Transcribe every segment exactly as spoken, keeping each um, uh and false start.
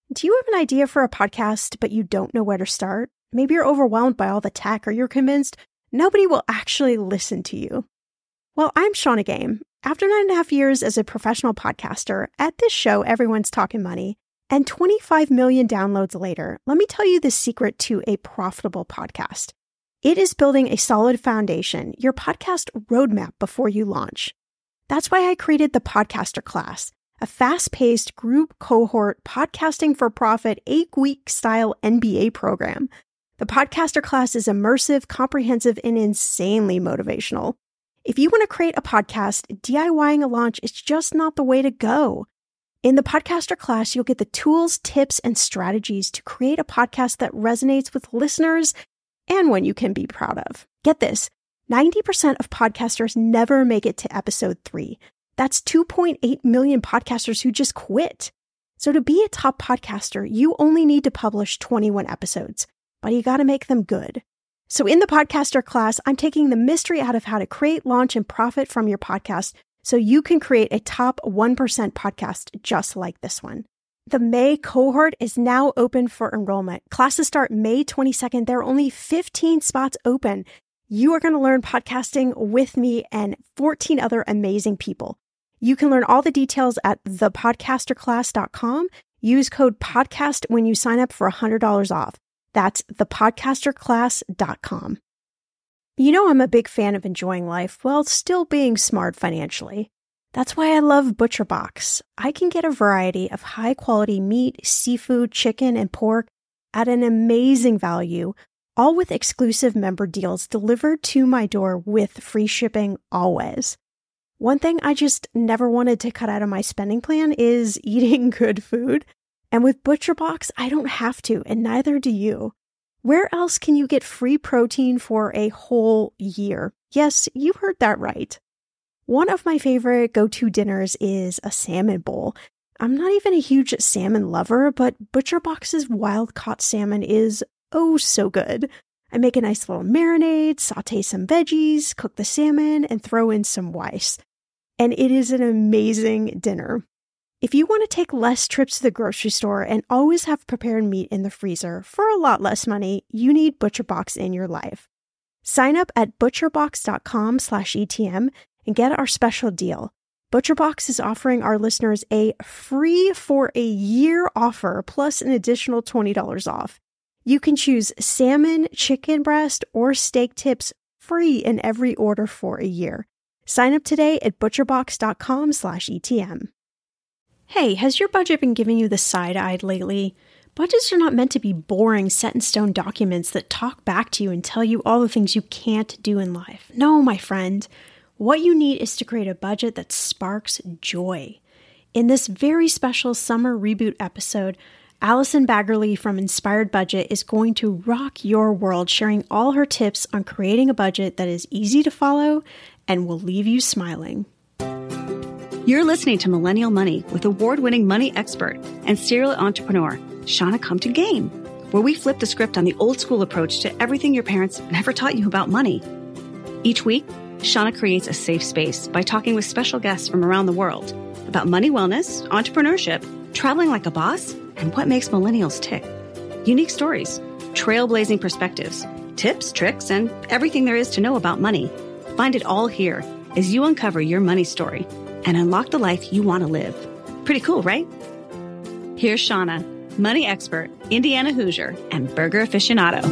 Do you have an idea for a podcast, but you don't know where to start? Maybe you're overwhelmed by all the tech, or you're convinced nobody will actually listen to you. Well, I'm Shannah Game. After nine and a half years as a professional podcaster, at this show, everyone's talking money, and twenty-five million downloads later, let me tell you the secret to a profitable podcast. It is building a solid foundation, your podcast roadmap before you launch. That's why I created the Podcaster Class, a fast-paced group cohort podcasting for profit eight-week style M B A program. The Podcaster Class is immersive, comprehensive, and insanely motivational. If you want to create a podcast, DIYing a launch is just not the way to go. In the Podcaster Class, you'll get the tools, tips, and strategies to create a podcast that resonates with listeners and one you can be proud of. Get this, ninety percent of podcasters never make it to episode three. That's two point eight million podcasters who just quit. So to be a top podcaster, you only need to publish twenty-one episodes, but you got to make them good. So in the Podcaster Class, I'm taking the mystery out of how to create, launch, and profit from your podcast so you can create a top one percent podcast just like this one. The May cohort is now open for enrollment. Classes start May twenty-second. There are only fifteen spots open. You are going to learn podcasting with me and fourteen other amazing people. You can learn all the details at the podcaster class dot com. Use code PODCAST when you sign up for one hundred dollars off. That's the podcaster class dot com. You know I'm a big fan of enjoying life while still being smart financially. That's why I love ButcherBox. I can get a variety of high-quality meat, seafood, chicken, and pork at an amazing value, all with exclusive member deals delivered to my door with free shipping always. One thing I just never wanted to cut out of my spending plan is eating good food. And with ButcherBox, I don't have to, and neither do you. Where else can you get free protein for a whole year? Yes, you heard that right. One of my favorite go-to dinners is a salmon bowl. I'm not even a huge salmon lover, but ButcherBox's wild-caught salmon is oh so good. I make a nice little marinade, saute some veggies, cook the salmon, and throw in some rice. And it is an amazing dinner. If you want to take less trips to the grocery store and always have prepared meat in the freezer for a lot less money, you need ButcherBox in your life. Sign up at butcherbox dot com slash E T M and get our special deal. ButcherBox is offering our listeners a free for a year offer plus an additional twenty dollars off. You can choose salmon, chicken breast, or steak tips free in every order for a year. Sign up today at butcherbox dot com slash E T M. Hey, has your budget been giving you the side-eyed lately? Budgets are not meant to be boring, set-in-stone documents that talk back to you and tell you all the things you can't do in life. No, my friend. What you need is to create a budget that sparks joy. In this very special summer reboot episode, Allison Baggerly from Inspired Budget is going to rock your world, sharing all her tips on creating a budget that is easy to follow and will leave you smiling. You're listening to Millennial Money with award-winning money expert and serial entrepreneur, Shannah Come to Game, where we flip the script on the old-school approach to everything your parents never taught you about money. Each week, Shannah creates a safe space by talking with special guests from around the world about money wellness, entrepreneurship, traveling like a boss, and what makes millennials tick. Unique stories, trailblazing perspectives, tips, tricks, and everything there is to know about money. Find it all here as you uncover your money story and unlock the life you want to live. Pretty cool, right? Here's Shannah, money expert, Indiana Hoosier, and burger aficionado.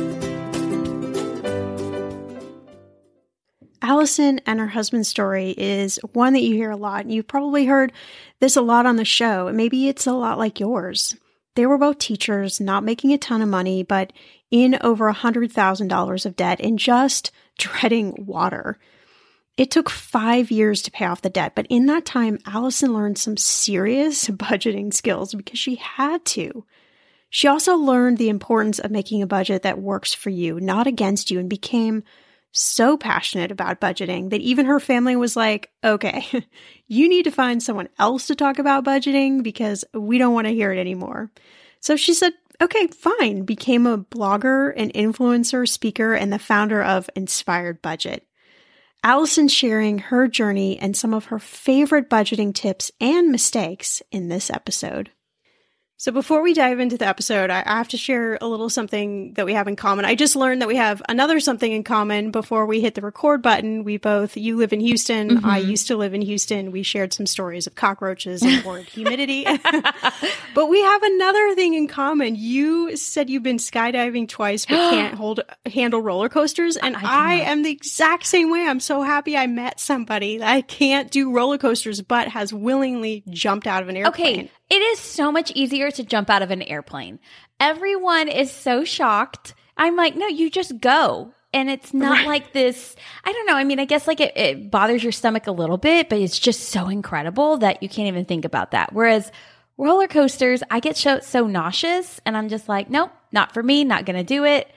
Allison and her husband's story is one that you hear a lot. You've probably heard this a lot on the show. Maybe it's a lot like yours. They were both teachers, not making a ton of money, but in over one hundred thousand dollars of debt and just treading water. It took five years to pay off the debt, but in that time, Allison learned some serious budgeting skills because she had to. She also learned the importance of making a budget that works for you, not against you, and became so passionate about budgeting that even her family was like, okay, you need to find someone else to talk about budgeting because we don't want to hear it anymore. So she said, okay, fine, became a blogger, an influencer, speaker, and the founder of Inspired Budget. Allison's sharing her journey and some of her favorite budgeting tips and mistakes in this episode. So before we dive into the episode, I have to share a little something that we have in common. I just learned that we have another something in common before we hit the record button. We both, you live in Houston. Mm-hmm. I used to live in Houston. We shared some stories of cockroaches and horrid humidity. But we have another thing in common. You said you've been skydiving twice, but can't hold handle roller coasters. And I, I am the exact same way. I'm so happy I met somebody that can't do roller coasters, but has willingly jumped out of an airplane. Okay. It is so much easier to jump out of an airplane. Everyone is so shocked. I'm like, no, you just go. And it's not right. like this, I don't know. I mean, I guess like it, it bothers your stomach a little bit, but it's just so incredible that you can't even think about that. Whereas roller coasters, I get so, so nauseous and I'm just like, nope, not for me, not going to do it.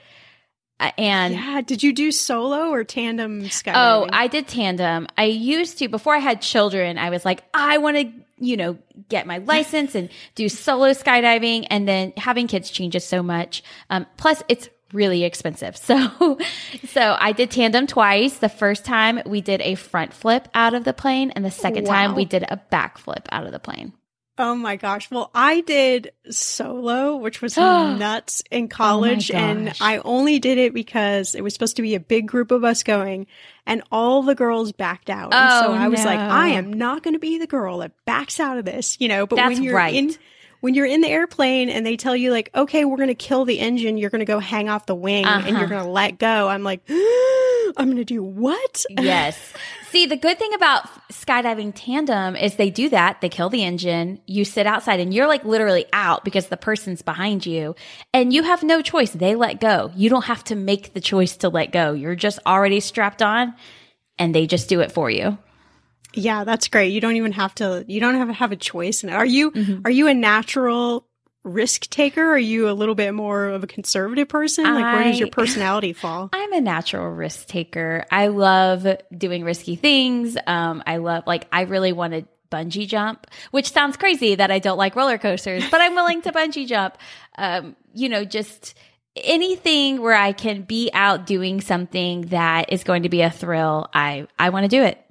And yeah, did you do solo or tandem skydiving? Oh, I did tandem. I used to, before I had children, I was like, I want to, you know, get my license and do solo skydiving. And then having kids changes so much. Um, plus it's really expensive. So, so I did tandem twice. The first time we did a front flip out of the plane, and the second wow. time we did a back flip out of the plane. Oh my gosh. Well, I did solo, which was nuts in college. Oh and I only did it because it was supposed to be a big group of us going and all the girls backed out. Oh, and so I was no. like, I am not going to be the girl that backs out of this, you know, but That's when you're right. in, when you're in the airplane and they tell you like, okay, we're going to kill the engine. You're going to go hang off the wing uh-huh. and you're going to let go. I'm like, I'm going to do what? Yes. See, the good thing about skydiving tandem is they do that. They kill the engine. You sit outside and you're like literally out because the person's behind you and you have no choice. They let go. You don't have to make the choice to let go. You're just already strapped on and they just do it for you. Yeah, that's great. You don't even have to, you don't have to have a choice. Are you, mm-hmm. are you a natural risk taker? Are you a little bit more of a conservative person? Like I, where does your personality fall? I'm a natural risk taker. I love doing risky things. Um, I love, like, I really want to bungee jump, which sounds crazy that I don't like roller coasters, but I'm willing to bungee jump. Um, you know, just anything where I can be out doing something that is going to be a thrill. I, I want to do it.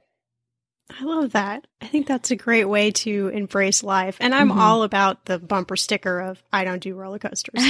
I love that. I think that's a great way to embrace life. And I'm mm-hmm. all about the bumper sticker of I don't do roller coasters. So.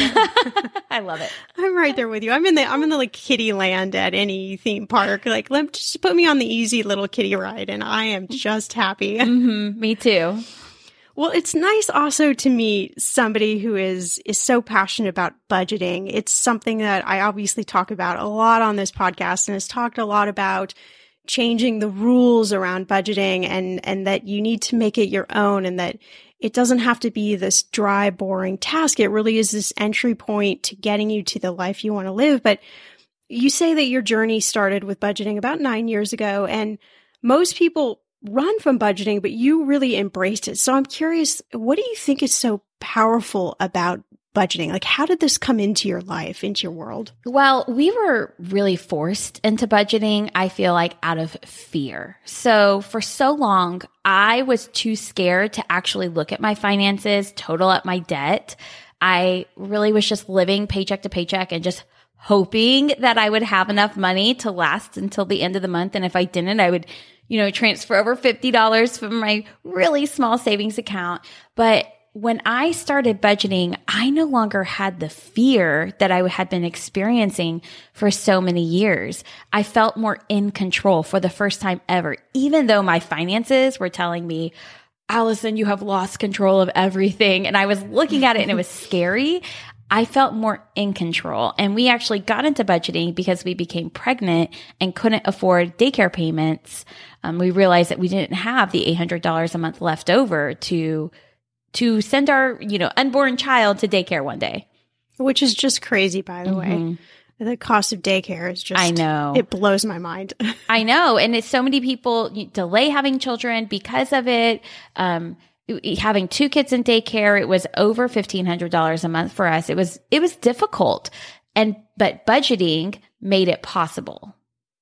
I love it. I'm right there with you. I'm in the I'm in the like kiddie land at any theme park. Like let just put me on the easy little kiddie ride and I am just happy. Mm-hmm. Me too. Well, it's nice also to meet somebody who is is so passionate about budgeting. It's something that I obviously talk about a lot on this podcast and has talked a lot about changing the rules around budgeting and, and that you need to make it your own and that it doesn't have to be this dry, boring task. It really is this entry point to getting you to the life you want to live. But you say that your journey started with budgeting about nine years ago, and most people run from budgeting, but you really embraced it. So I'm curious, what do you think is so powerful about budgeting? Like, how did this come into your life, into your world? Well, we were really forced into budgeting, I feel like, out of fear. So for so long, I was too scared to actually look at my finances, total up my debt. I really was just living paycheck to paycheck and just hoping that I would have enough money to last until the end of the month. And if I didn't, I would, you know, transfer over fifty dollars from my really small savings account. But when I started budgeting, I no longer had the fear that I had been experiencing for so many years. I felt more in control for the first time ever, even though my finances were telling me, Allison, you have lost control of everything. And I was looking at it and it was scary. I felt more in control. And we actually got into budgeting because we became pregnant and couldn't afford daycare payments. Um, we realized that we didn't have the eight hundred dollars a month left over to to send our, you know, unborn child to daycare one day. Which is just crazy, by the mm-hmm. way. The cost of daycare is just, I know. It blows my mind. I know. And it's so many people delay having children because of it. Um, having two kids in daycare, it was over fifteen hundred dollars a month for us. It was, it was difficult. And, but budgeting made it possible.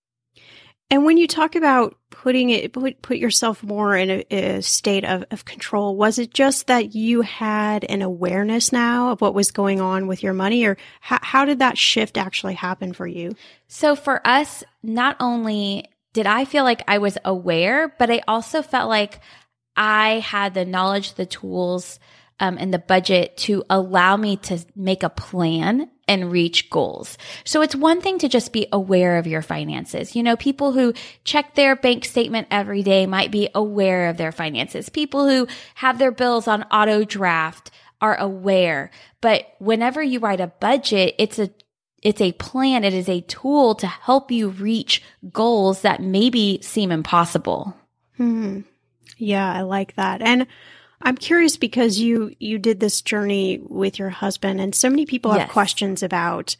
And when you talk about putting it, put, put yourself more in a, a state of, of control, was it just that you had an awareness now of what was going on with your money, or how, how did that shift actually happen for you? So for us, not only did I feel like I was aware, but I also felt like I had the knowledge, the tools, um, in the budget to allow me to make a plan and reach goals. So it's one thing to just be aware of your finances. You know, people who check their bank statement every day might be aware of their finances. People who have their bills on auto draft are aware. But whenever you write a budget, it's a It's a plan. It is a tool to help you reach goals that maybe seem impossible. Hmm. Yeah, I like that. And I'm curious because you you did this journey with your husband, and so many people have Yes. questions about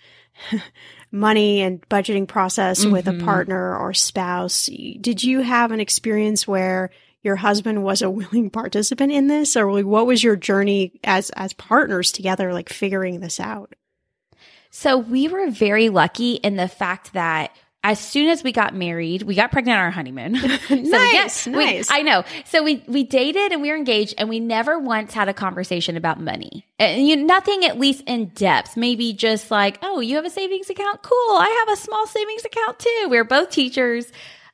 money and budgeting process Mm-hmm. with a partner or spouse. Did you have an experience where your husband was a willing participant in this, or like, what was your journey as as partners together, like figuring this out? So we were very lucky in the fact that as soon as we got married, we got pregnant on our honeymoon. So Nice, we, nice. I know. So we we dated and we were engaged, and we never once had a conversation about money. And you, nothing at least in depth. Maybe just like, oh, you have a savings account? Cool. I have a small savings account too. We were both teachers.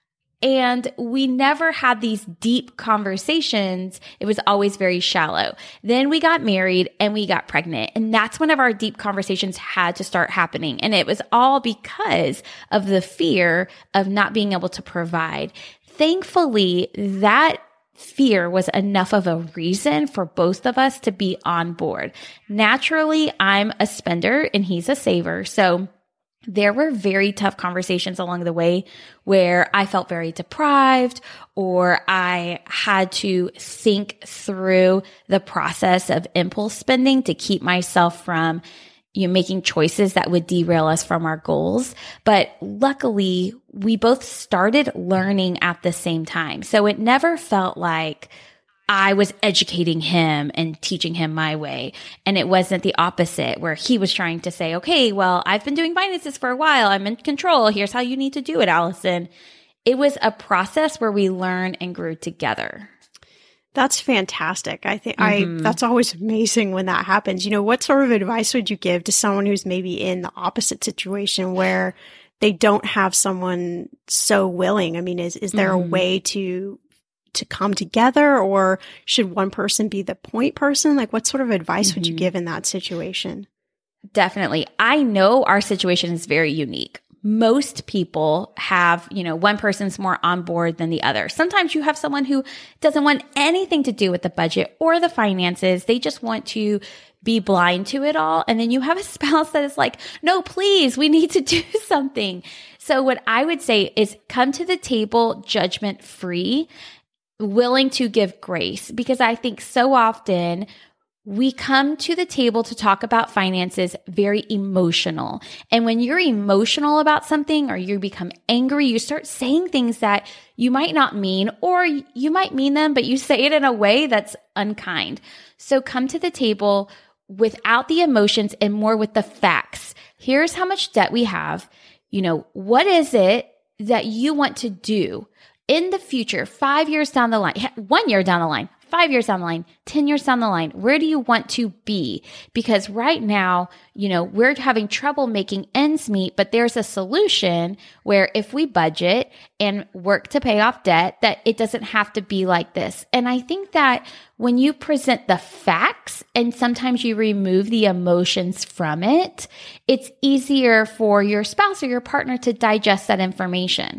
And we never had these deep conversations. It was always very shallow. Then we got married and we got pregnant. And that's whenever our deep conversations had to start happening. And it was all because of the fear of not being able to provide. Thankfully, that fear was enough of a reason for both of us to be on board. Naturally, I'm a spender and he's a saver. So there were very tough conversations along the way where I felt very deprived, or I had to think through the process of impulse spending to keep myself from, you know, making choices that would derail us from our goals. But luckily, we both started learning at the same time. So it never felt like I was educating him and teaching him my way. And it wasn't the opposite where he was trying to say, okay, well, I've been doing finances for a while. I'm in control. Here's how you need to do it, Allison. It was a process where we learned and grew together. That's fantastic. I think Mm-hmm. I that's always amazing when that happens. You know, what sort of advice would you give to someone who's maybe in the opposite situation where they don't have someone so willing? I mean, is is there Mm-hmm. a way to to come together, or should one person be the point person? Like, what sort of advice mm-hmm. would you give in that situation? Definitely. I know our situation is very unique. Most people have, you know, one person's more on board than the other. Sometimes you have someone who doesn't want anything to do with the budget or the finances. They just want to be blind to it all. And then you have a spouse that is like, no, please, we need to do something. So what I would say is come to the table judgment free, willing to give grace, because I think so often we come to the table to talk about finances very emotional. And when you're emotional about something or you become angry, you start saying things that you might not mean, or you might mean them, but you say it in a way that's unkind. So come to the table without the emotions and more with the facts. Here's how much debt we have. You know, what is it that you want to do in the future, five years down the line, one year down the line, five years down the line, ten years down the line? Where do you want to be? Because right now, you know, we're having trouble making ends meet, but there's a solution where if we budget and work to pay off debt, that it doesn't have to be like this. And I think that when you present the facts and sometimes you remove the emotions from it, it's easier for your spouse or your partner to digest that information.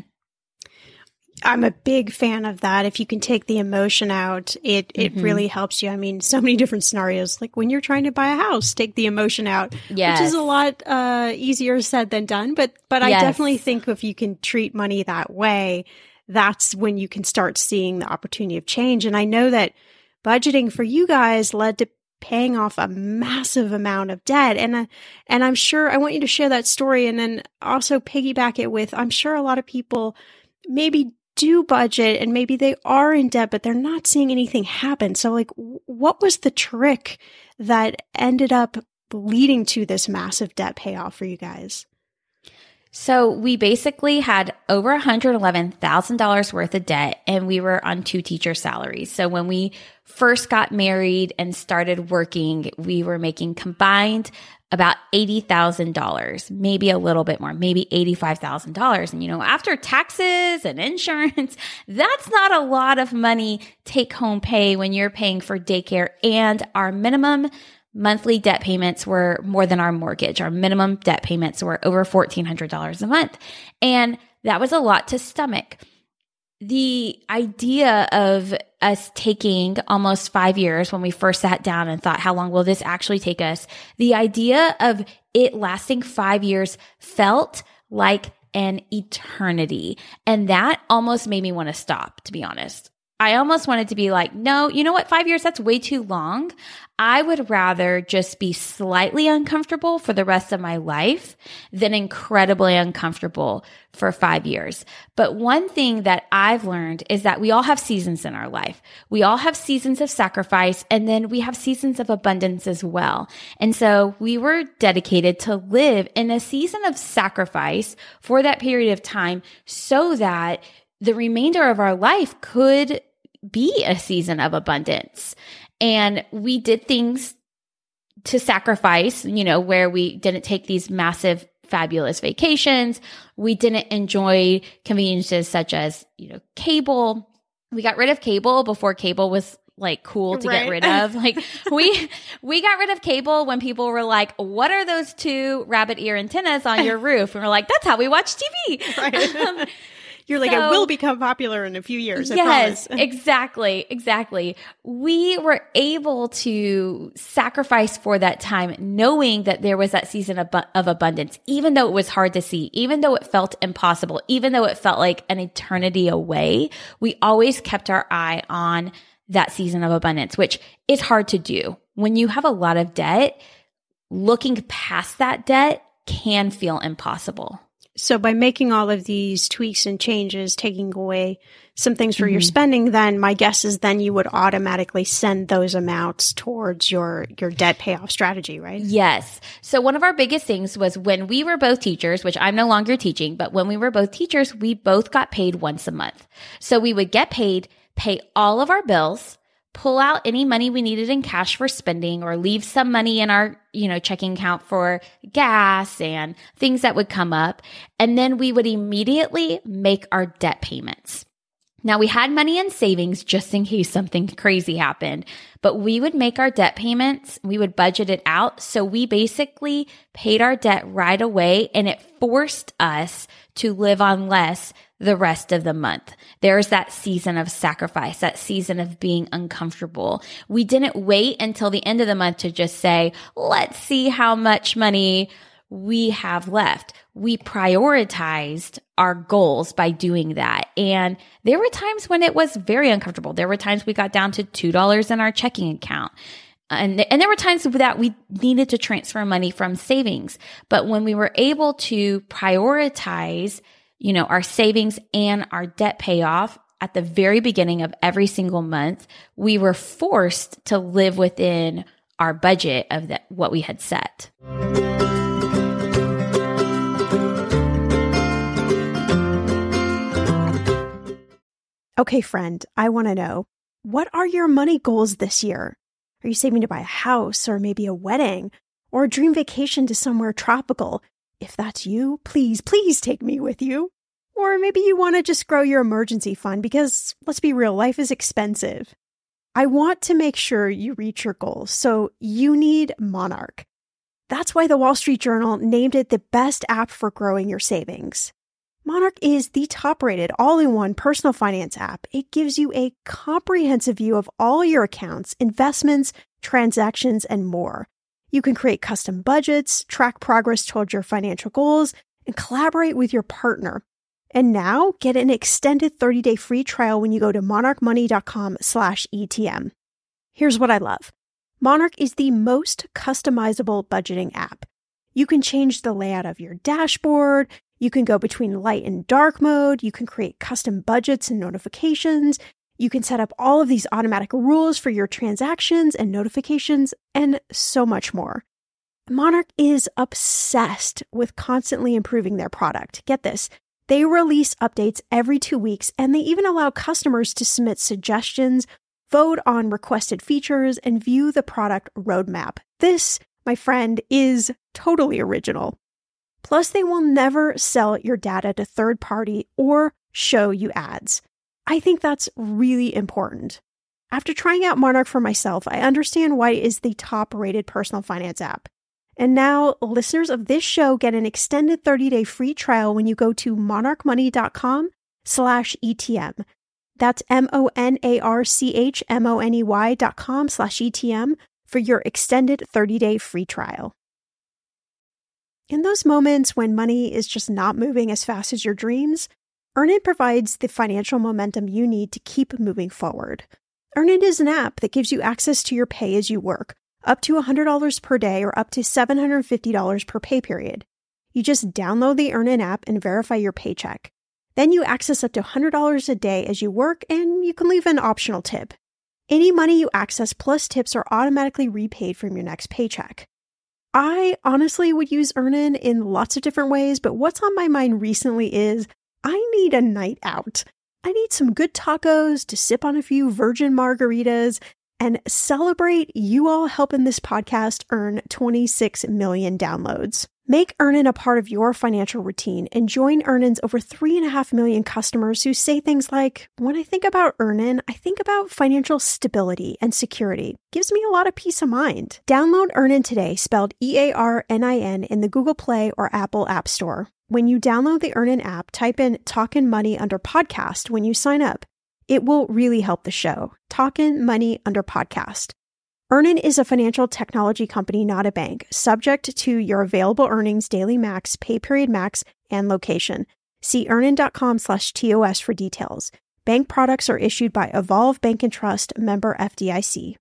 I'm a big fan of that. If you can take the emotion out, it, it Mm-hmm. really helps you. I mean, so many different scenarios, like when you're trying to buy a house, take the emotion out, Yes. which is a lot uh, easier said than done. But, but I Yes. definitely think if you can treat money that way, that's when you can start seeing the opportunity of change. And I know that budgeting for you guys led to paying off a massive amount of debt. And, uh, and I'm sure I want you to share that story and then also piggyback it with, I'm sure a lot of people maybe do budget and maybe they are in debt, but they're not seeing anything happen. So like, what was the trick that ended up leading to this massive debt payoff for you guys? So we basically had over one hundred eleven thousand dollars worth of debt, and we were on two teacher salaries. So when we first got married and started working, we were making combined about eighty thousand dollars, maybe a little bit more, maybe eighty-five thousand dollars. And, you know, after taxes and insurance, that's not a lot of money take home pay when you're paying for daycare, and our minimum monthly debt payments were more than our mortgage. Our minimum debt payments were over fourteen hundred dollars a month. And that was a lot to stomach. The idea of us taking almost five years when we first sat down and thought, how long will this actually take us? The idea of it lasting five years felt like an eternity. And that almost made me want to stop, to be honest. I almost wanted to be like, no, you know what? Five years, that's way too long. I would rather just be slightly uncomfortable for the rest of my life than incredibly uncomfortable for five years. But one thing that I've learned is that we all have seasons in our life. We all have seasons of sacrifice, and then we have seasons of abundance as well. And so we were dedicated to live in a season of sacrifice for that period of time so that the remainder of our life could be a season of abundance. And we did things to sacrifice, you know, where we didn't take these massive, fabulous vacations. We didn't enjoy conveniences such as, you know, cable. We got rid of cable before cable was like cool to right. get rid of. Like we, we got rid of cable when people were like, what are those two rabbit ear antennas on your roof? And we're like, that's how we watch T V. Right. Um, You're like, so, it will become popular in a few years. I yes, promise. exactly. Exactly. We were able to sacrifice for that time, knowing that there was that season of, of abundance, even though it was hard to see, even though it felt impossible, even though it felt like an eternity away. We always kept our eye on that season of abundance, which is hard to do. When you have a lot of debt, looking past that debt can feel impossible. So by making all of these tweaks and changes, taking away some things for mm-hmm. your spending, then my guess is then you would automatically send those amounts towards your, your debt payoff strategy, right? Yes. So one of our biggest things was when we were both teachers, which I'm no longer teaching, but when we were both teachers, we both got paid once a month. So we would get paid, pay all of our bills, pull out any money we needed in cash for spending, or leave some money in our, you know, checking account for gas and things that would come up. And then we would immediately make our debt payments. Now, we had money in savings just in case something crazy happened, but we would make our debt payments. We would budget it out. So we basically paid our debt right away, and it forced us to live on less the rest of the month. There's that season of sacrifice, that season of being uncomfortable. We didn't wait until the end of the month to just say, let's see how much money we have left. We prioritized our goals by doing that. And there were times when it was very uncomfortable. There were times we got down to two dollars in our checking account. And, and there were times that we needed to transfer money from savings. But when we were able to prioritize, you know, our savings and our debt payoff at the very beginning of every single month, we were forced to live within our budget of the, what we had set. Okay, friend, I want to know, what are your money goals this year? Are you saving to buy a house, or maybe a wedding, or a dream vacation to somewhere tropical? If that's you, please, please take me with you. Or maybe you want to just grow your emergency fund because, let's be real, life is expensive. I want to make sure you reach your goals, so you need Monarch. That's why the Wall Street Journal named it the best app for growing your savings. Monarch is the top-rated all-in-one personal finance app. It gives you a comprehensive view of all your accounts, investments, transactions, and more. You can create custom budgets, track progress towards your financial goals, and collaborate with your partner. And now, get an extended thirty-day free trial when you go to monarchmoney.com slash ETM. Here's what I love. Monarch is the most customizable budgeting app. You can change the layout of your dashboard. You can go between light and dark mode. You can create custom budgets and notifications. You can set up all of these automatic rules for your transactions and notifications, and so much more. Monarch is obsessed with constantly improving their product. Get this. They release updates every two weeks, and they even allow customers to submit suggestions, vote on requested features, and view the product roadmap. This, my friend, is totally original. Plus, they will never sell your data to third party or show you ads. I think that's really important. After trying out Monarch for myself, I understand why it is the top-rated personal finance app. And now, listeners of this show get an extended thirty-day free trial when you go to monarchmoney.com slash ETM. That's M-O-N-A-R-C-H-M-O-N-E-Y dot com slash ETM for your extended thirty-day free trial. In those moments when money is just not moving as fast as your dreams, Earnin provides the financial momentum you need to keep moving forward. Earnin is an app that gives you access to your pay as you work, up to one hundred dollars per day or up to seven hundred fifty dollars per pay period. You just download the Earnin app and verify your paycheck. Then you access up to one hundred dollars a day as you work, and you can leave an optional tip. Any money you access plus tips are automatically repaid from your next paycheck. I honestly would use Earnin in lots of different ways, but what's on my mind recently is I need a night out. I need some good tacos to sip on a few virgin margaritas and celebrate you all helping this podcast earn twenty-six million downloads. Make Earnin a part of your financial routine and join Earnin's over three and a half million customers who say things like, when I think about Earnin, I think about financial stability and security. Gives me a lot of peace of mind. Download Earnin today, spelled E A R N I N, in the Google Play or Apple App Store. When you download the Earnin app, type in Talkin' Money under podcast when you sign up. It will really help the show. Talkin' Money under podcast. Earnin is a financial technology company, not a bank, subject to your available earnings, daily max, pay period max, and location. See earnin.com slash TOS for details. Bank products are issued by Evolve Bank and Trust, member F D I C.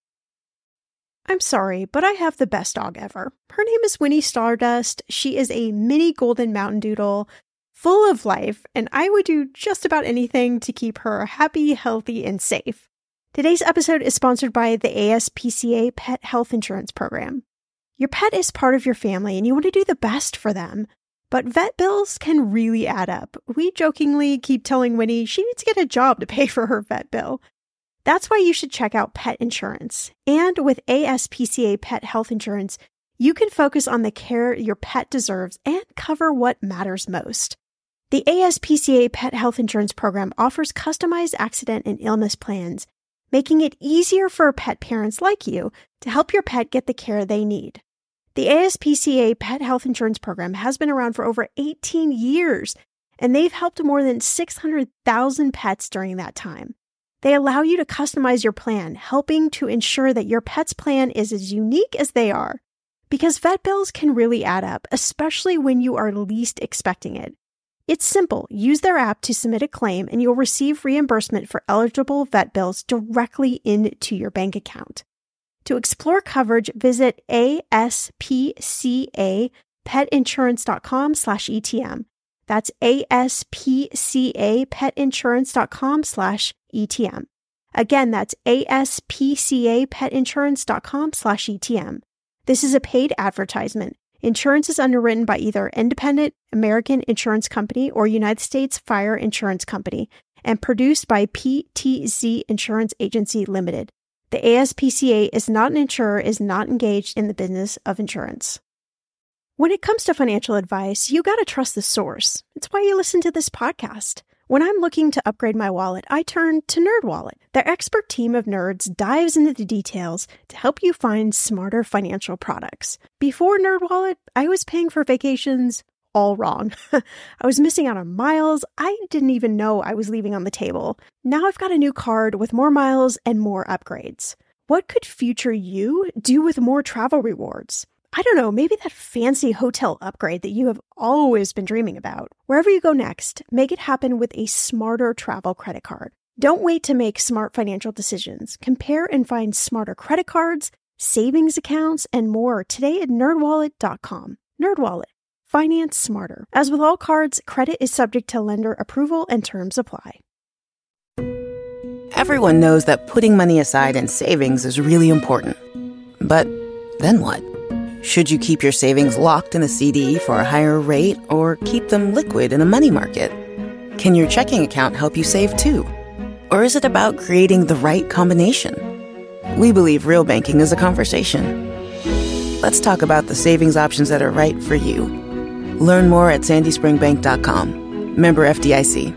I'm sorry, but I have the best dog ever. Her name is Winnie Stardust. She is a mini golden mountain doodle, full of life, and I would do just about anything to keep her happy, healthy, and safe. Today's episode is sponsored by the A S P C A Pet Health Insurance Program. Your pet is part of your family and you want to do the best for them, but vet bills can really add up. We jokingly keep telling Winnie she needs to get a job to pay for her vet bill. That's why you should check out pet insurance. And with A S P C A Pet Health Insurance, you can focus on the care your pet deserves and cover what matters most. The A S P C A Pet Health Insurance Program offers customized accident and illness plans, making it easier for pet parents like you to help your pet get the care they need. The A S P C A Pet Health Insurance Program has been around for over eighteen years, and they've helped more than six hundred thousand pets during that time. They allow you to customize your plan, helping to ensure that your pet's plan is as unique as they are. Because vet bills can really add up, especially when you are least expecting it. It's simple. Use their app to submit a claim and you'll receive reimbursement for eligible vet bills directly into your bank account. To explore coverage, visit aspcapetinsurance.com slash ETM. That's aspcapetinsurance.com slash ETM. Again, that's aspcapetinsurance.com slash ETM. This is a paid advertisement. Insurance is underwritten by either Independent American Insurance Company or United States Fire Insurance Company and produced by P T Z Insurance Agency Limited. The A S P C A is not an insurer, is not engaged in the business of insurance. When it comes to financial advice, you gotta trust the source. It's why you listen to this podcast. When I'm looking to upgrade my wallet, I turn to NerdWallet. Their expert team of nerds dives into the details to help you find smarter financial products. Before NerdWallet, I was paying for vacations all wrong. I was missing out on miles I didn't even know I was leaving on the table. Now I've got a new card with more miles and more upgrades. What could future you do with more travel rewards? I don't know, maybe that fancy hotel upgrade that you have always been dreaming about. Wherever you go next, make it happen with a smarter travel credit card. Don't wait to make smart financial decisions. Compare and find smarter credit cards, savings accounts, and more today at nerd wallet dot com. NerdWallet. Finance smarter. As with all cards, credit is subject to lender approval and terms apply. Everyone knows that putting money aside in savings is really important. But then what? Should you keep your savings locked in a C D for a higher rate or keep them liquid in a money market? Can your checking account help you save too? Or is it about creating the right combination? We believe real banking is a conversation. Let's talk about the savings options that are right for you. Learn more at sandy spring bank dot com. Member F D I C.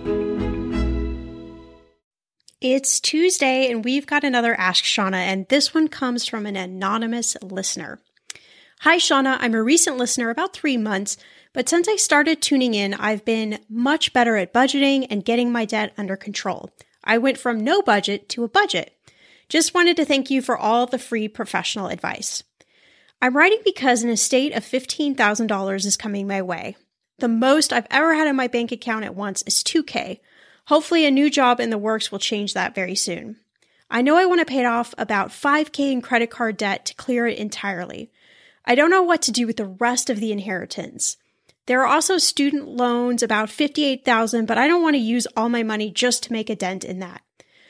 It's Tuesday and we've got another Ask Shauna, and this one comes from an anonymous listener. Hi Shauna, I'm a recent listener, about three months, but since I started tuning in, I've been much better at budgeting and getting my debt under control. I went from no budget to a budget. Just wanted to thank you for all the free professional advice. I'm writing because an estate of fifteen thousand dollars is coming my way. The most I've ever had in my bank account at once is two thousand dollars. Hopefully a new job in the works will change that very soon. I know I want to pay off about five thousand dollars in credit card debt to clear it entirely. I don't know what to do with the rest of the inheritance. There are also student loans, about fifty-eight thousand dollars, but I don't want to use all my money just to make a dent in that.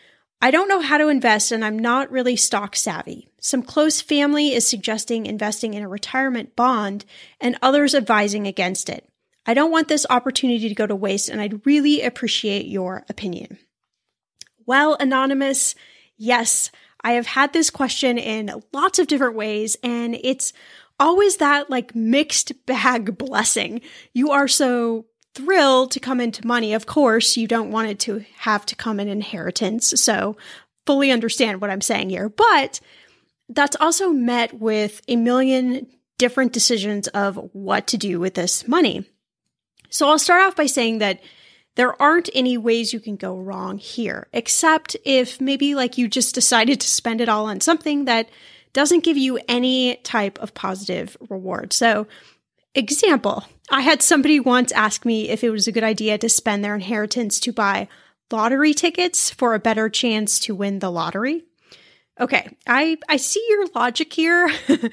I don't know how to invest and I'm not really stock savvy. Some close family is suggesting investing in a retirement bond and others advising against it. I don't want this opportunity to go to waste and I'd really appreciate your opinion. Well, Anonymous, yes, I have had this question in lots of different ways and it's always that like mixed bag blessing. You are so thrilled to come into money. Of course, you don't want it to have to come in inheritance. So fully understand what I'm saying here, but that's also met with a million different decisions of what to do with this money. So I'll start off by saying that there aren't any ways you can go wrong here, except if maybe like you just decided to spend it all on something that doesn't give you any type of positive reward. So example, I had somebody once ask me if it was a good idea to spend their inheritance to buy lottery tickets for a better chance to win the lottery. Okay, I, I see your logic here,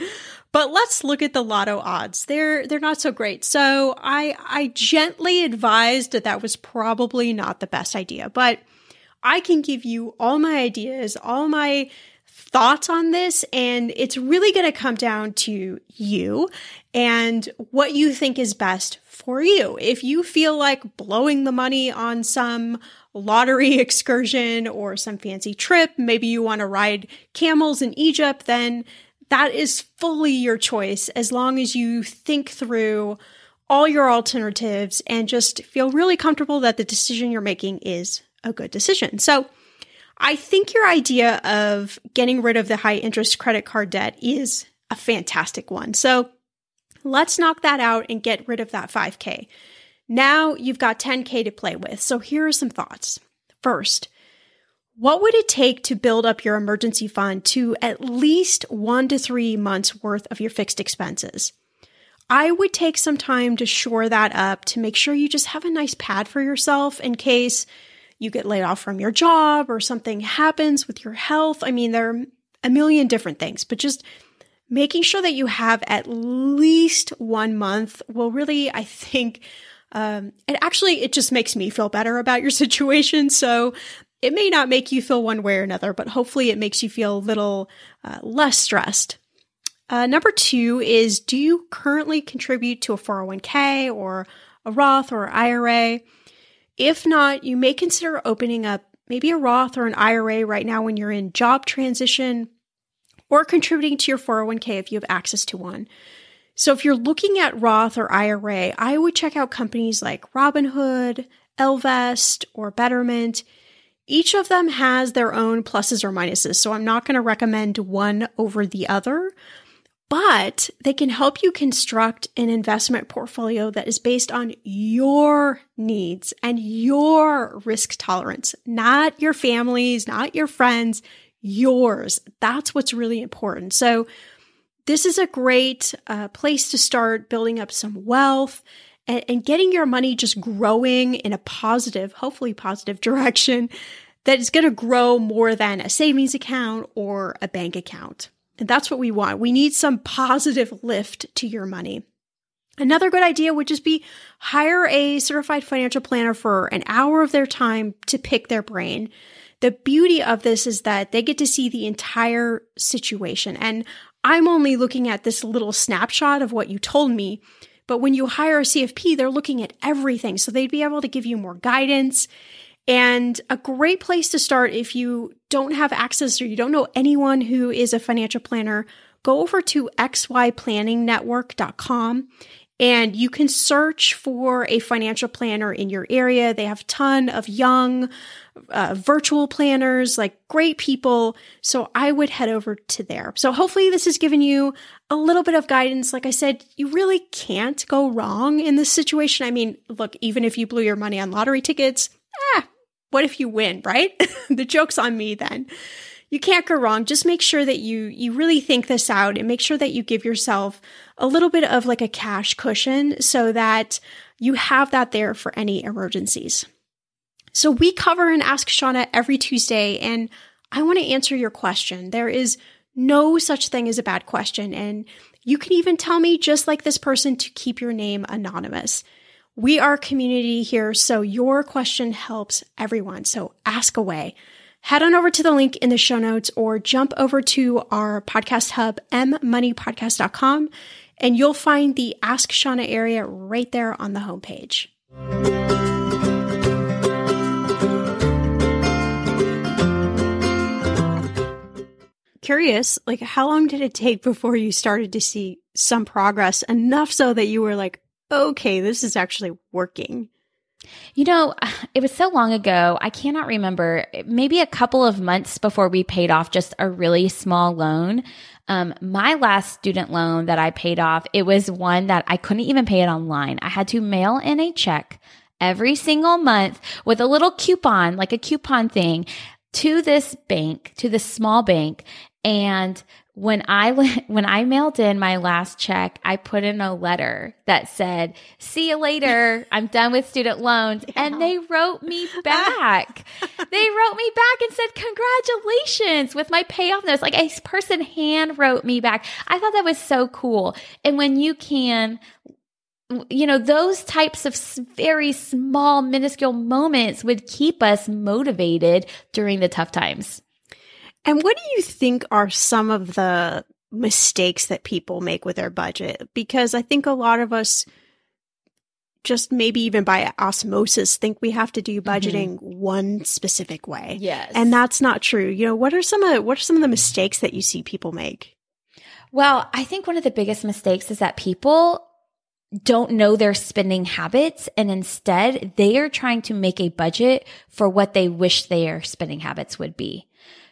but let's look at the lotto odds. They're they're not so great. So I I gently advised that that was probably not the best idea, but I can give you all my ideas, all my thoughts on this, and it's really going to come down to you and what you think is best for you. If you feel like blowing the money on some lottery excursion or some fancy trip, maybe you want to ride camels in Egypt, then that is fully your choice as long as you think through all your alternatives and just feel really comfortable that the decision you're making is a good decision. So I think your idea of getting rid of the high interest credit card debt is a fantastic one. So let's knock that out and get rid of that five thousand dollars. Now you've got ten thousand dollars to play with. So here are some thoughts. First, what would it take to build up your emergency fund to at least one to three months worth of your fixed expenses? I would take some time to shore that up to make sure you just have a nice pad for yourself in case you get laid off from your job or something happens with your health. I mean, there are a million different things, but just making sure that you have at least one month will really, I think, um, and actually it just makes me feel better about your situation. So it may not make you feel one way or another, but hopefully it makes you feel a little uh, less stressed. Uh, number two is, do you currently contribute to a four oh one k or a Roth or I R A? If not, you may consider opening up maybe a Roth or an I R A right now when you're in job transition, or contributing to your four oh one k if you have access to one. So if you're looking at Roth or I R A, I would check out companies like Robinhood, Ellevest, or Betterment. Each of them has their own pluses or minuses, so I'm not going to recommend one over the other, but they can help you construct an investment portfolio that is based on your needs and your risk tolerance, not your family's, not your friends, yours. That's what's really important. So this is a great uh, place to start building up some wealth and, and getting your money just growing in a positive, hopefully positive direction that is going to grow more than a savings account or a bank account. And that's what we want. We need some positive lift to your money. Another good idea would just be hire a certified financial planner for an hour of their time to pick their brain. the beauty of this is that they get to see the entire situation. And I'm only looking at this little snapshot of what you told me. But when you hire a C F P, they're looking at everything. So they'd be able to give you more guidance. And a great place to start if you don't have access or you don't know anyone who is a financial planner, go over to x y planning network dot com and you can search for a financial planner in your area. They have a ton of young uh, virtual planners, like great people. So I would head over to there. So hopefully this has given you a little bit of guidance. Like I said, you really can't go wrong in this situation. I mean, look, even if you blew your money on lottery tickets, ah, what if you win, right? The joke's on me then. You can't go wrong. Just make sure that you you really think this out and make sure that you give yourself a little bit of like a cash cushion so that you have that there for any emergencies. So we cover and Ask Shawna every Tuesday, and I want to answer your question. There is no such thing as a bad question, and you can even tell me, just like this person, to keep your name anonymous. We are a community here, so your question helps everyone. So ask away. Head on over to the link in the show notes or jump over to our podcast hub, m money podcast dot com, and you'll find the Ask Shawna area right there on the homepage. Curious, like how long did it take before you started to see some progress, enough so that you were like, okay, this is actually working? You know, it was so long ago, I cannot remember, maybe a couple of months before we paid off just a really small loan. Um, my last student loan that I paid off, it was one that I couldn't even pay it online. I had to mail in a check every single month with a little coupon, like a coupon thing, to this bank, to this small bank. And when I when I mailed in my last check, I put in a letter that said, "See you later. I'm done with student loans." Yeah. And they wrote me back. They wrote me back and said, "Congratulations," with my payoff notes. Like a person hand wrote me back. I thought that was so cool. And when you can, you know, those types of very small, minuscule moments would keep us motivated during the tough times. And what do you think are some of the mistakes that people make with their budget? Because I think a lot of us just maybe even by osmosis think we have to do budgeting mm-hmm. one specific way. Yes. And that's not true. You know, what are some of what are some of the mistakes that you see people make? Well, I think one of the biggest mistakes is that people don't know their spending habits, and instead they are trying to make a budget for what they wish their spending habits would be.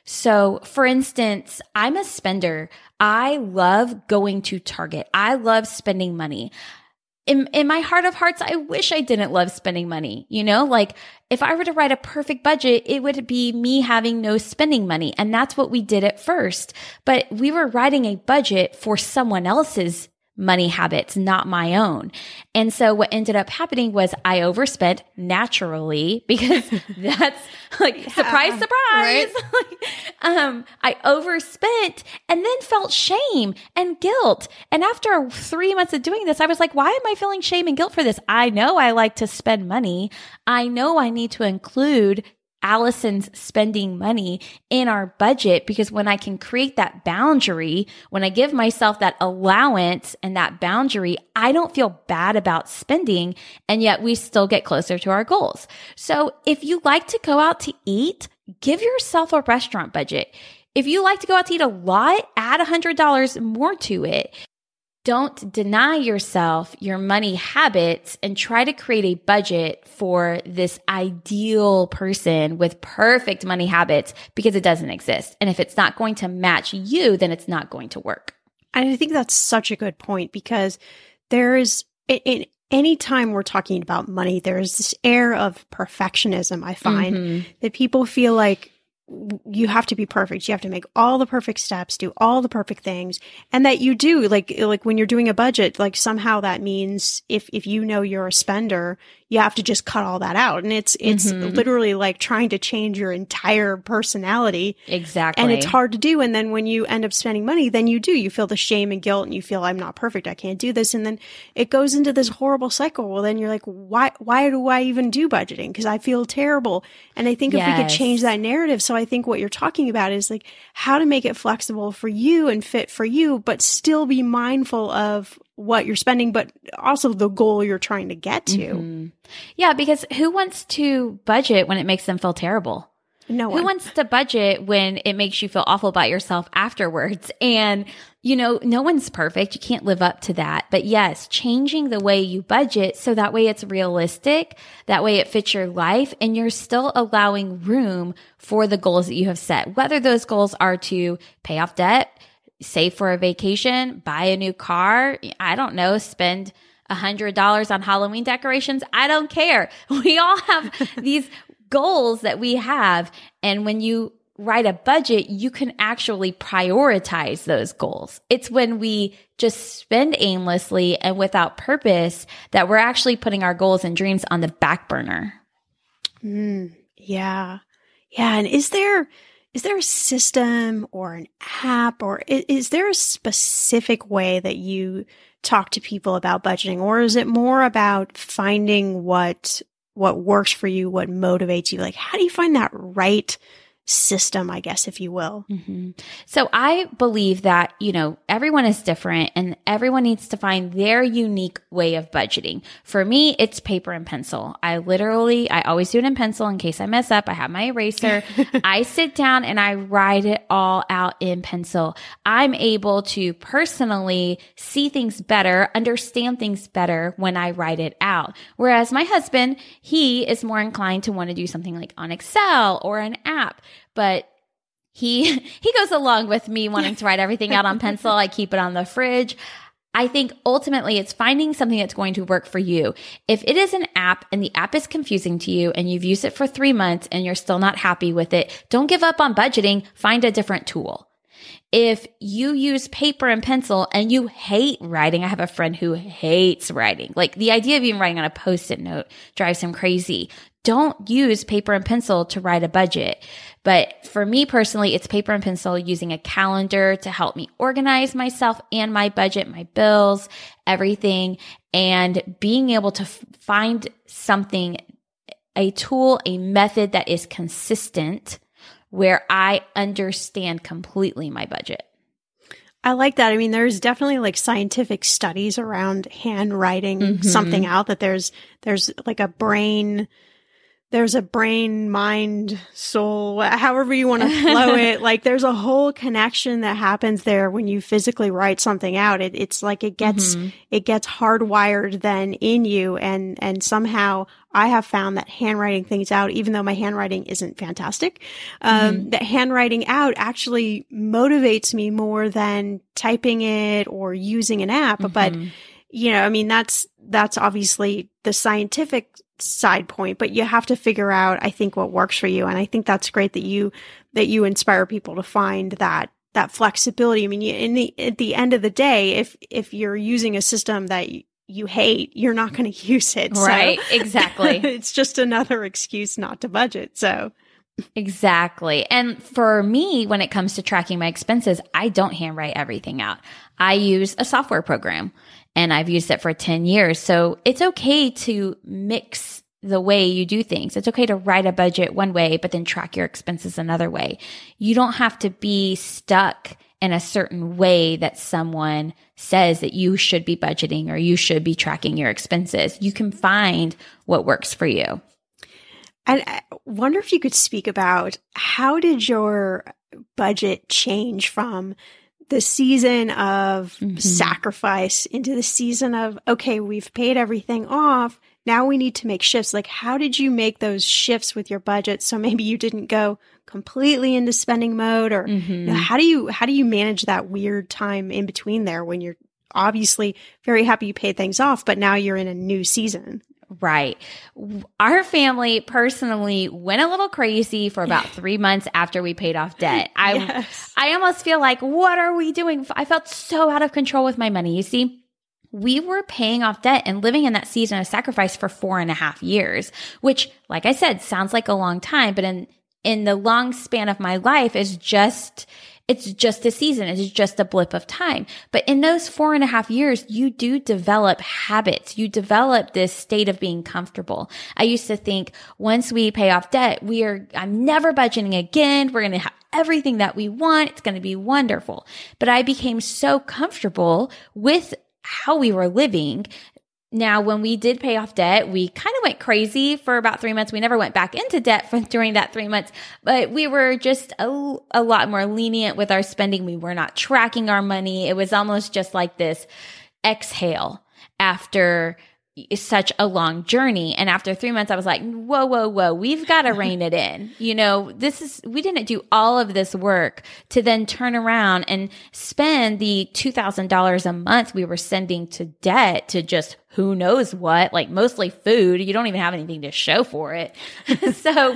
So for instance, I'm a spender. I love going to Target. I love spending money. In, in my heart of hearts, I wish I didn't love spending money. You know, like if I were to write a perfect budget, it would be me having no spending money. And that's what we did at first. But we were writing a budget for someone else's money habits, not my own. And so what ended up happening was I overspent naturally because that's like, yeah, surprise, surprise. Right? like, um, I overspent and then felt shame and guilt. And after three months of doing this, I was like, why am I feeling shame and guilt for this? I know I like to spend money. I know I need to include Allison's spending money in our budget, because when I can create that boundary, when I give myself that allowance and that boundary, I don't feel bad about spending, and yet we still get closer to our goals. So if you like to go out to eat, give yourself a restaurant budget. If you like to go out to eat a lot, add one hundred dollars more to it. Don't deny yourself your money habits and try to create a budget for this ideal person with perfect money habits, because it doesn't exist. And if it's not going to match you, then it's not going to work. And I think that's such a good point, because there is, in any time we're talking about money, there is this air of perfectionism, I find, mm-hmm. that people feel like you have to be perfect. You have to make all the perfect steps, do all the perfect things. And that you do, like, like when you're doing a budget, like somehow that means if, if you know you're a spender, you have to just cut all that out. And it's, it's Mhm. literally like trying to change your entire personality. Exactly. And it's hard to do. And then when you end up spending money, then you do, you feel the shame and guilt and you feel I'm not perfect. I can't do this. And then it goes into this horrible cycle. Well, then you're like, why, why do I even do budgeting? Because I feel terrible. And I think if we could Yes. change that narrative. So I think what you're talking about is like how to make it flexible for you and fit for you, but still be mindful of what you're spending, but also the goal you're trying to get to. Mhm. Yeah, because who wants to budget when it makes them feel terrible? No one. Who wants to budget when it makes you feel awful about yourself afterwards? And, you know, no one's perfect. You can't live up to that. But yes, changing the way you budget so that way it's realistic, that way it fits your life, and you're still allowing room for the goals that you have set, whether those goals are to pay off debt, save for a vacation, buy a new car, I don't know, spend a hundred dollars on Halloween decorations. I don't care. We all have these goals that we have. And when you write a budget, you can actually prioritize those goals. It's when we just spend aimlessly and without purpose that we're actually putting our goals and dreams on the back burner. Mm, yeah. Yeah. And is there, is there a system or an app, or is, is there a specific way that you talk to people about budgeting, or is it more about finding what, what works for you, what motivates you? Like, how do you find that right system, I guess, if you will? Mm-hmm. So I believe that, you know, everyone is different and everyone needs to find their unique way of budgeting. For me, it's paper and pencil. I literally, I always do it in pencil in case I mess up. I have my eraser. I sit down and I write it all out in pencil. I'm able to personally see things better, understand things better when I write it out. Whereas my husband, he is more inclined to want to do something like on Excel or an app. But he he goes along with me wanting to write everything out on pencil. I keep it on the fridge. I think ultimately it's finding something that's going to work for you. If it is an app and the app is confusing to you and you've used it for three months and you're still not happy with it, don't give up on budgeting. Find a different tool. If you use paper and pencil and you hate writing, I have a friend who hates writing. Like the idea of even writing on a Post-it note drives him crazy. Don't use paper and pencil to write a budget. But for me personally, it's paper and pencil using a calendar to help me organize myself and my budget, my bills, everything, and being able to f- find something, a tool, a method that is consistent where I understand completely my budget. I like that. I mean, there's definitely like scientific studies around handwriting Mm-hmm. something out, that there's, there's like a brain, there's a brain, mind, soul, however you want to flow it. Like there's a whole connection that happens there when you physically write something out. It, it's like it gets, Mm-hmm. it gets hardwired then in you. And, and somehow I have found that handwriting things out, even though my handwriting isn't fantastic, um, Mm-hmm. that handwriting out actually motivates me more than typing it or using an app. Mm-hmm. But, you know, I mean, that's, that's obviously the scientific side point, but you have to figure out, I think, what works for you. And I think that's great that you, that you inspire people to find that, that flexibility. I mean, you, in the, at the end of the day, if, if you're using a system that you, you hate, you're not going to use it. Right. So Exactly. it's just another excuse not to budget. So Exactly. And for me, when it comes to tracking my expenses, I don't handwrite everything out. I use a software program and I've used it for ten years. So it's okay to mix the way you do things. It's okay to write a budget one way, but then track your expenses another way. You don't have to be stuck in a certain way that someone says that you should be budgeting or you should be tracking your expenses. You can find what works for you. I wonder if you could speak about how did your budget change from the season of Mm-hmm. sacrifice into the season of, okay, we've paid everything off. Now we need to make shifts. Like, how did you make those shifts with your budget? So maybe you didn't go completely into spending mode, or Mm-hmm. you know, how do you, how do you manage that weird time in between there when you're obviously very happy you paid things off, but now you're in a new season? Right. Our family personally went a little crazy for about three months after we paid off debt. I, Yes. I almost feel like, what are we doing? I felt so out of control with my money. You see, we were paying off debt and living in that season of sacrifice for four and a half years, which, like I said, sounds like a long time, but in, in the long span of my life is just, it's just a season. It's just a blip of time. But in those four and a half years, you do develop habits. You develop this state of being comfortable. I used to think once we pay off debt, we are, I'm never budgeting again. We're going to have everything that we want. It's going to be wonderful. But I became so comfortable with how we were living. Now, when we did pay off debt, we kind of went crazy for about three months. We never went back into debt for, during that three months, but we were just a, a lot more lenient with our spending. We were not tracking our money. It was almost just like this exhale after such a long journey. And after three months, I was like, whoa, whoa, whoa, we've got to rein it in. You know, this is, we didn't do all of this work to then turn around and spend the two thousand dollars a month we were sending to debt to just who knows what, like mostly food. You don't even have anything to show for it. so,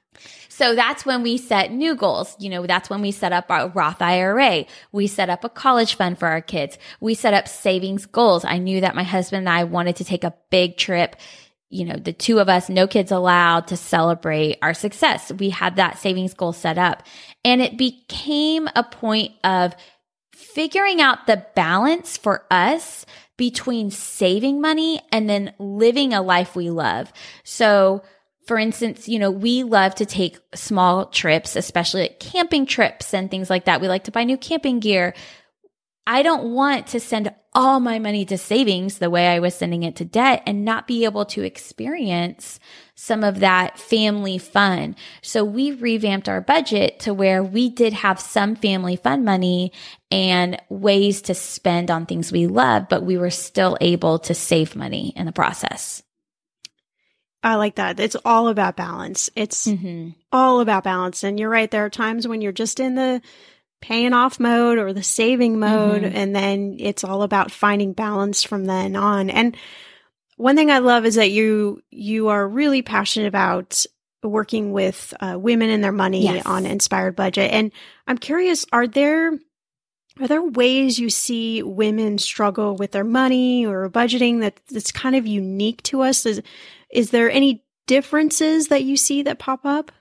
So that's when we set new goals. You know, that's when we set up our Roth I R A. We set up a college fund for our kids. We set up savings goals. I knew that my husband and I wanted to take a big trip, you know, the two of us, no kids allowed, to celebrate our success. We had that savings goal set up. And it became a point of figuring out the balance for us between saving money and then living a life we love. So for instance, you know, we love to take small trips, especially like camping trips and things like that. We like to buy new camping gear. I don't want to send all my money to savings the way I was sending it to debt and not be able to experience some of that family fun. So we revamped our budget to where we did have some family fun money and ways to spend on things we love, but we were still able to save money in the process. I like that. It's all about balance. It's mm-hmm. all about balance. And you're right. There are times when you're just in the paying off mode or the saving mode, mm-hmm. and then it's all about finding balance from then on. And one thing I love is that you you are really passionate about working with uh, women and their money yes. on Inspired Budget. And I'm curious, are there are there ways you see women struggle with their money or budgeting that that's kind of unique to us? Is Is there any differences that you see that pop up?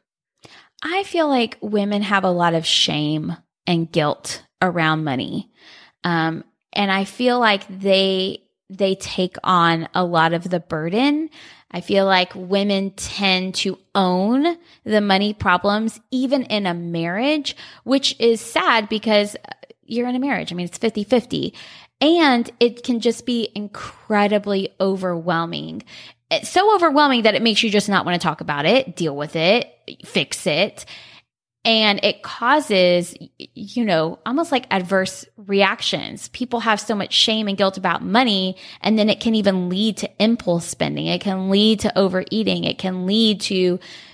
I feel like women have a lot of shame and guilt around money. Um, and I feel like they, they take on a lot of the burden. I feel like women tend to own the money problems, even in a marriage, which is sad because you're in a marriage. I mean, it's fifty-fifty. And it can just be incredibly overwhelming. It's so overwhelming that it makes you just not want to talk about it, deal with it, fix it. And it causes, you know, almost like adverse reactions. People have so much shame and guilt about money, and then it can even lead to impulse spending. It can lead to overeating. It can lead to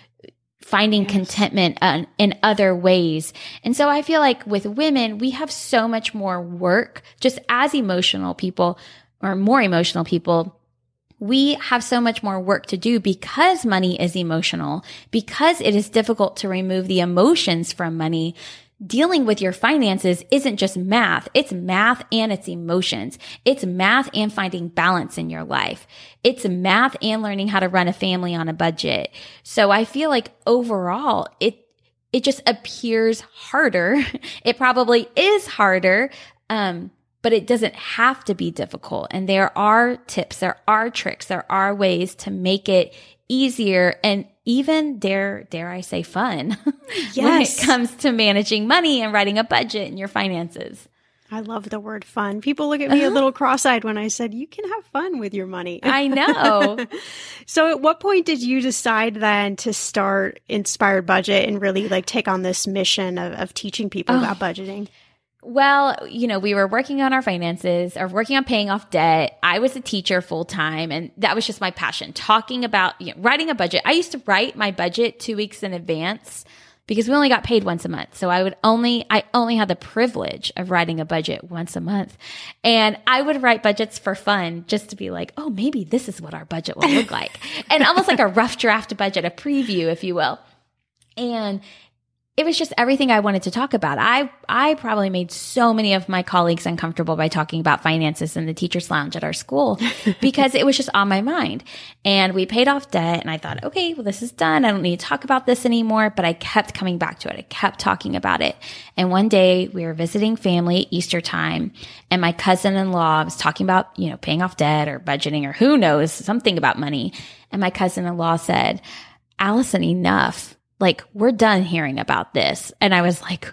finding yes. contentment uh, in other ways. And so I feel like with women, we have so much more work just as emotional people or more emotional people. We have so much more work to do because money is emotional, because it is difficult to remove the emotions from money. Dealing with your finances isn't just math. It's math and it's emotions. It's math and finding balance in your life. It's math and learning how to run a family on a budget. So I feel like overall, it, it just appears harder. It probably is harder. Um, But it doesn't have to be difficult. And there are tips, there are tricks, there are ways to make it easier and even, dare dare I say, fun yes. when it comes to managing money and writing a budget and your finances. I love the word fun. People look at me a little cross-eyed when I said, you can have fun with your money. I know. So at what point did you decide then to start Inspired Budget and really like take on this mission of, of teaching people oh. about budgeting? Well, you know, we were working on our finances or working on paying off debt. I was a teacher full time, and that was just my passion, talking about, you know, writing a budget. I used to write my budget two weeks in advance because we only got paid once a month. So I would only, I only had the privilege of writing a budget once a month. And I would write budgets for fun just to be like, oh, maybe this is what our budget will look like. And almost like a rough draft budget, a preview, if you will. And it was just everything I wanted to talk about. I, I probably made so many of my colleagues uncomfortable by talking about finances in the teacher's lounge at our school because it was just on my mind. And we paid off debt and I thought, okay, well, this is done. I don't need to talk about this anymore. But I kept coming back to it. I kept talking about it. And one day we were visiting family at Easter time and my cousin-in-law was talking about, you know, paying off debt or budgeting or who knows, something about money. And my cousin-in-law said, Allison, enough. Like, we're done hearing about this. And I was like,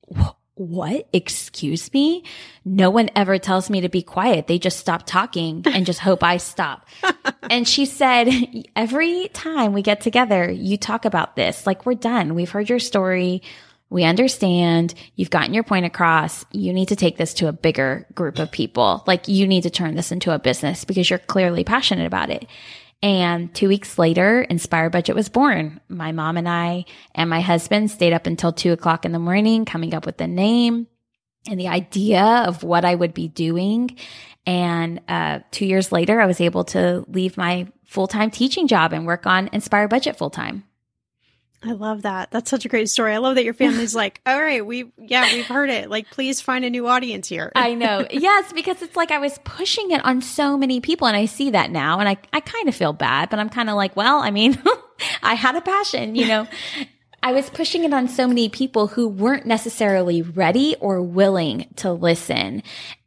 what? Excuse me? No one ever tells me to be quiet. They just stop talking and just hope I stop. And she said, every time we get together, you talk about this. Like, we're done. We've heard your story. We understand. You've gotten your point across. You need to take this to a bigger group of people. Like, you need to turn this into a business because you're clearly passionate about it. And two weeks later, Inspired Budget was born. My mom and I and my husband stayed up until two o'clock in the morning coming up with the name and the idea of what I would be doing. And uh, two years later, I was able to leave my full-time teaching job and work on Inspired Budget full-time. I love that. That's such a great story. I love that your family's like, all right, we, yeah, we've heard it. Like, please find a new audience here. I know. Yes, because it's like I was pushing it on so many people and I see that now and I, I kind of feel bad, but I'm kind of like, well, I mean, I had a passion, you know. I was pushing it on so many people who weren't necessarily ready or willing to listen.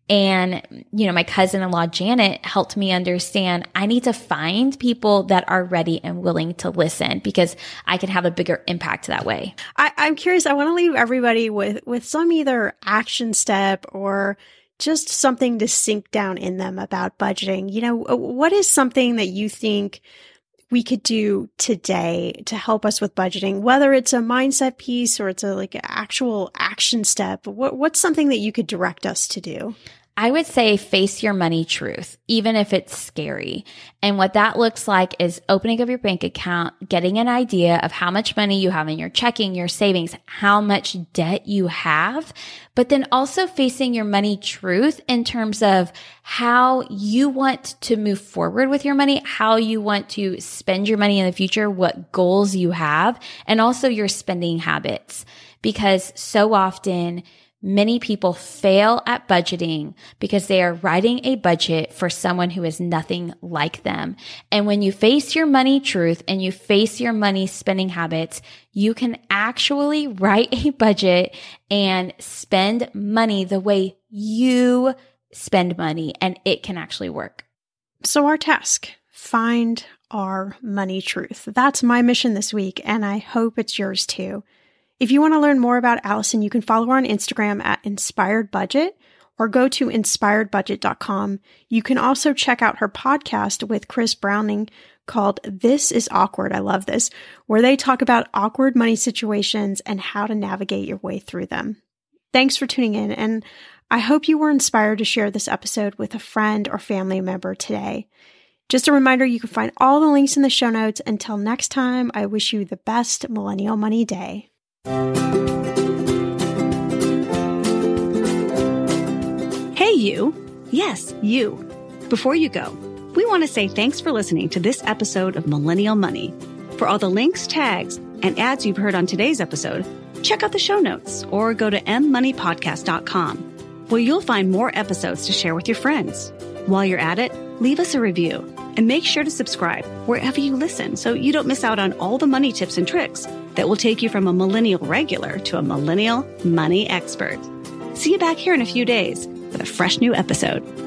And, you know, my cousin-in-law, Janet, helped me understand I need to find people that are ready and willing to listen because I can have a bigger impact that way. I, I'm curious. I want to leave everybody with, with some either action step or just something to sink down in them about budgeting. You know, what is something that you think we could do today to help us with budgeting, whether it's a mindset piece or it's a like an actual action step? What, what's something that you could direct us to do? I would say face your money truth, even if it's scary. And what that looks like is opening up your bank account, getting an idea of how much money you have in your checking, your savings, how much debt you have, but then also facing your money truth in terms of how you want to move forward with your money, how you want to spend your money in the future, what goals you have, and also your spending habits. Because so often, many people fail at budgeting because they are writing a budget for someone who is nothing like them. And when you face your money truth and you face your money spending habits, you can actually write a budget and spend money the way you spend money, and it can actually work. So our task, find our money truth. That's my mission this week, and I hope it's yours too. If you want to learn more about Allison, you can follow her on Instagram at Inspired Budget or go to inspired budget dot com. You can also check out her podcast with Chris Browning called This is Awkward. I love this, where they talk about awkward money situations and how to navigate your way through them. Thanks for tuning in, and I hope you were inspired to share this episode with a friend or family member today. Just a reminder, you can find all the links in the show notes. Until next time, I wish you the best Millennial Money Day. Hey, you. Yes, you. Before you go, we want to say thanks for listening to this episode of Millennial Money. For all the links, tags, and ads you've heard on today's episode, check out the show notes or go to m money podcast dot com, where you'll find more episodes to share with your friends. While you're at it, leave us a review and make sure to subscribe wherever you listen so you don't miss out on all the money tips and tricks that will take you from a millennial regular to a millennial money expert. See you back here in a few days with a fresh new episode.